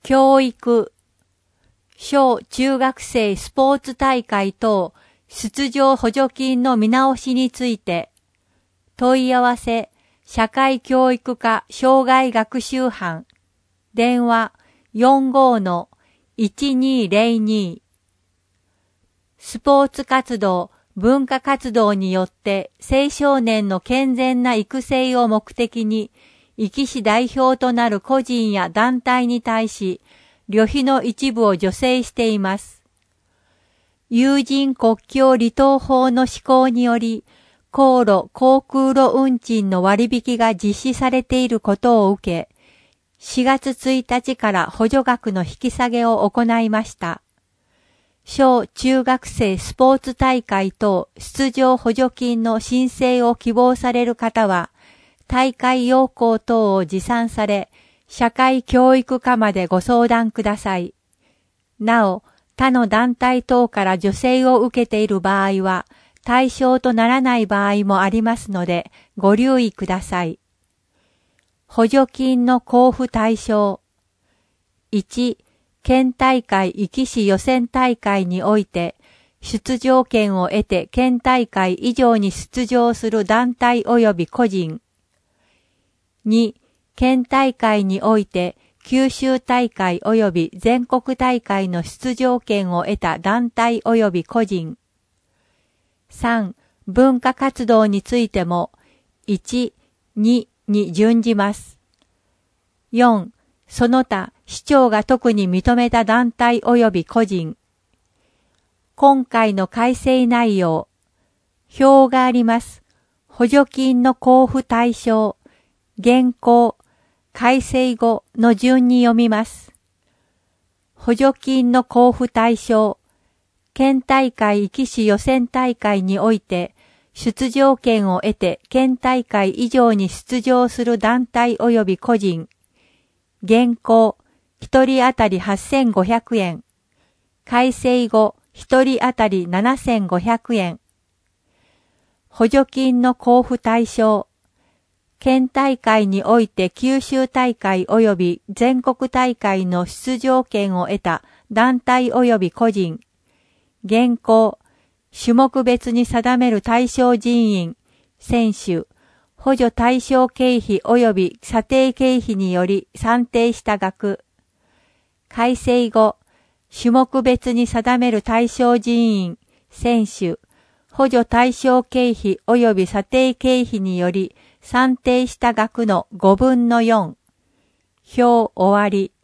教育、小中学生スポーツ大会等出場補助金の見直しについて、問い合わせ、社会教育課障害学習班、電話 45-1202。スポーツ活動、文化活動によって青少年の健全な育成を目的に、壱岐市代表となる個人や団体に対し、旅費の一部を助成しています。有人国境離島法の施行により、航路・航空路運賃の割引が実施されていることを受け、4月1日から補助額の引き下げを行いました。小中学生スポーツ大会等出場補助金の申請を希望される方は、大会要項等を持参され、社会教育課までご相談ください。なお、他の団体等から助成を受けている場合は、対象とならない場合もありますので、ご留意ください。補助金の交付対象。1、県大会壱岐市予選大会において、出場権を得て県大会以上に出場する団体及び個人。2、県大会において、九州大会及び全国大会の出場権を得た団体及び個人。3、文化活動についても、1、2に準じます。4、その他、市長が特に認めた団体及び個人。今回の改正内容。表があります。補助金の交付対象。現行、改正後の順に読みます。補助金の交付対象。県大会壱岐市予選大会において、出場権を得て県大会以上に出場する団体及び個人。現行、1人当たり8500円。改正後、1人当たり7500円。補助金の交付対象。県大会において九州大会及び全国大会の出場権を得た団体及び個人。現行、種目別に定める対象人員、選手、補助対象経費及び査定経費により算定した額。改正後、種目別に定める対象人員、選手、補助対象経費及び査定経費により算定した額の5分の4。表終わり。